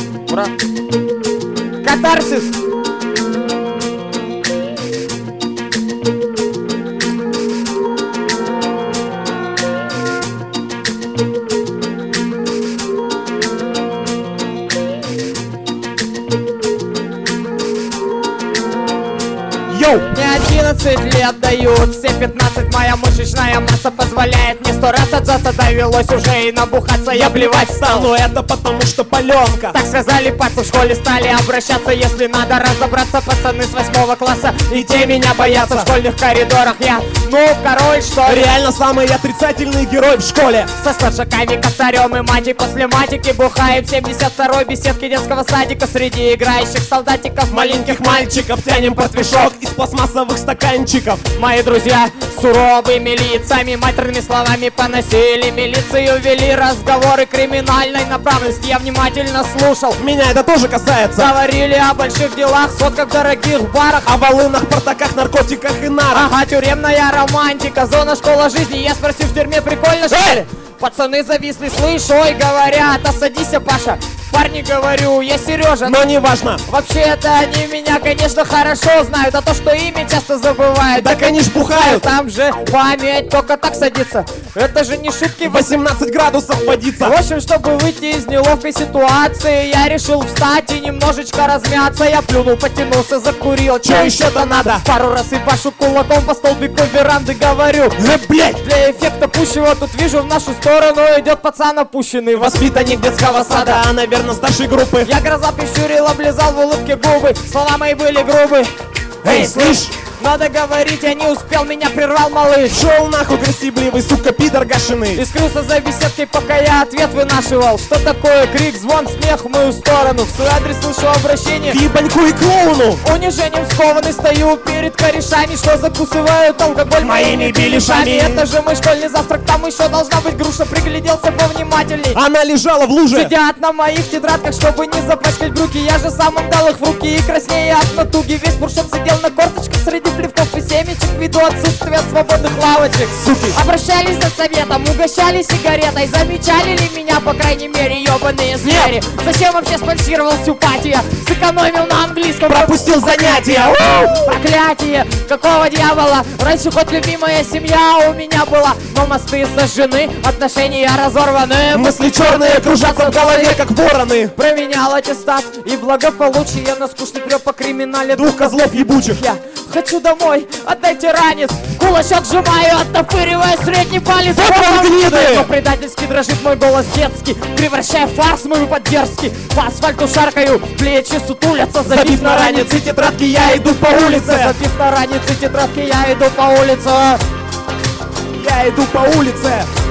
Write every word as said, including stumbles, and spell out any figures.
Ура! Катарсис! Йоу! Мне одиннадцать лет дают, все пятнадцать, моя мышечная масса позволяет мне сто раз отжаться, довелось уже и набухаться, я плевать стал. Но это потому что паленка. Так связали пальцы в школе, стали обращаться, если надо разобраться, пацаны с восьмого класса, и те меня боятся. В школьных коридорах я, ну, король, что ли? Реально самый отрицательный герой в школе. Со старшаками, косарем и матей после матики бухаем в семьдесят второй беседке детского садика. Среди играющих солдатиков, Маленьких мальчиков тянем портвишок из пластмассовых стаканчиков. мои друзья суровыми лицами, матерными словами поносили, милицию вели, разговоры криминальной направленности я внимательно слушал. Меня это тоже касается. Говорили о больших делах, сходках в дорогих барах, О волынах, портаках, наркотиках и нарах. ага, тюремная романтика, зона, школа жизни. Я спросил, в тюрьме прикольно, что ли? Пацаны зависли, слышь, ой, говорят, осадись, Паша. Парни, говорю, я Сережа. Но не важно. Вообще-то они меня, конечно, хорошо знают, а то, что имя часто забывают. Так они ж бухают. Там же память только так садится. Это же не шутки. восемнадцать градусов водится. В общем, чтобы выйти из неловкой ситуации, я решил встать и немножечко размяться. Я плюнул, потянулся, закурил. Чё еще-то надо? Пару раз и башу кулаком по столбику веранды, говорю: Э, блять! для эффекта пущего тут вижу, в нашу сторону идет пацан опущенный. Воспитанник детского сада, а, наверное, старшей группы. Я глаза прищурил, облизал в улыбке губы. Слова мои были грубы. Эй, слышь! Надо говорить, я не успел, меня прервал малыш. Шел нахуй, гостебливый, сука, пидор гашеный. И скрылся за беседкой, пока я ответ вынашивал. Что такое крик, звон, смех в мою сторону? В свой адрес слышу обращение: Ебаньку и клоуну! унижением скованный стою перед корешами, что закусывают алкоголь Моими беляшами. Это же мой школьный завтрак, там еще должна быть груша. Пригляделся повнимательней. Она лежала в луже. Сидят на моих тетрадках, чтобы не запачкать брюки. Я же сам им дал их в руки, и краснее от натуги. Весь буршет сидел на корточках среди плевков и семечек, ввиду отсутствия свободных лавочек. Суки! Обращались за советом, угощали сигаретой. Замечали ли меня, по крайней мере, ебаные звери? Зачем вообще спонсировал симпатия? Сэкономил на английском, Пропустил занятия! У! проклятие! Какого дьявола? Раньше хоть любимая семья у меня была, но мосты сожжены, отношения разорваны. Мысли черные кружатся в голове, как вороны. Променял аттестат и благополучие на скучный трёп по криминале. Двух козлов ебучих. Я хочу домой, отдайте ранец. Кулачок сжимаю, оттопыривая средний палец. Вот вам гниды! Но предательски дрожит мой голос детский, превращая фарс мою поддержки. По асфальту шаркаю, плечи сутулятся, Забив на ранец и тетрадки, я иду по улице. Забив на ранец и тетрадки, я иду по улице. Я иду по улице.